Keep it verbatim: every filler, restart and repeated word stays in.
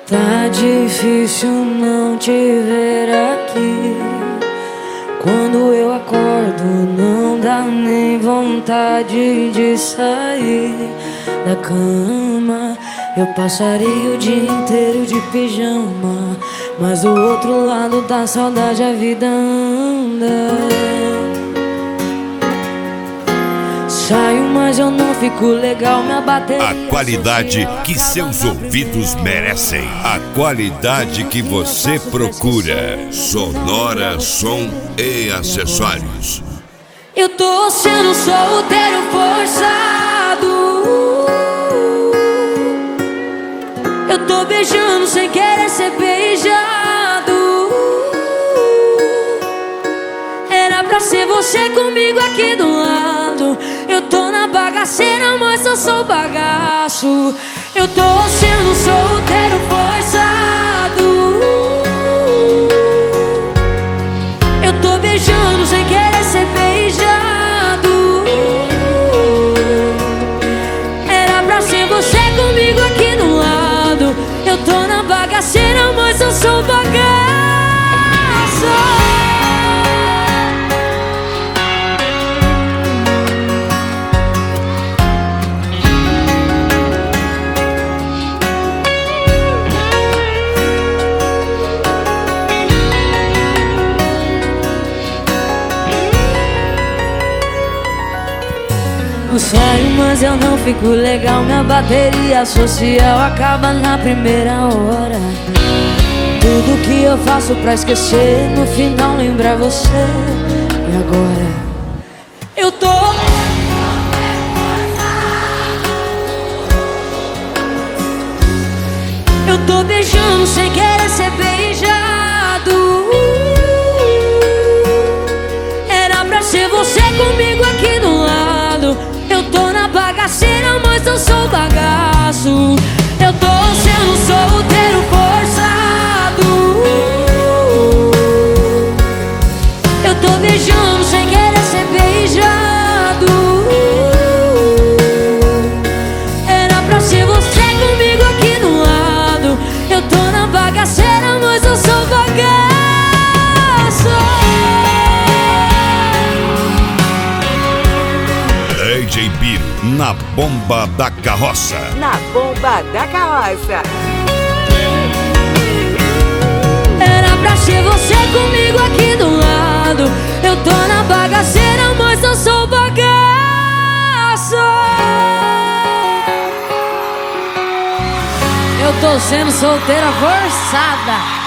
Tá difícil não te ver aqui. Quando eu acordo não dá nem vontade de sair da cama. Eu passaria o dia inteiro de pijama, mas do outro lado da saudade a vida anda. Saio, mas eu não fico legal, minha bateria. A qualidade que seus ouvidos merecem. A qualidade que você procura. Sonora, som e acessórios. Eu tô sendo solteiro forçado. Eu tô beijando sem querer ser beijado. Era pra ser você comigo aqui do lado. Eu tô na bagaceira, mas eu sou bagaço. Eu tô sendo solteiro forçado. Eu tô beijando sem querer ser beijado. Era pra ser você comigo aqui do lado. Eu tô na bagaceira, mas eu sou bagaço. Eu saio, mas eu não fico legal. Minha bateria social acaba na primeira hora. Tudo que eu faço pra esquecer, no final lembrar você. E agora? Eu tô Eu tô beijando sem querer ser beijado. Era pra ser você comigo aqui do lado. Eu tô na bagaceira, mas eu sou bagaço. Eu tô sendo solteiro forçado. Eu tô beijando sem querer ser beijado. Era pra ser você comigo aqui do lado. Eu tô na bagaceira, mas eu sou bagaço. D J Biro, na bomba da carroça. Na bomba da carroça. Era pra ser você comigo aqui do lado. Eu tô na bagaceira, mas eu sou bagaço. Eu tô sendo solteira forçada.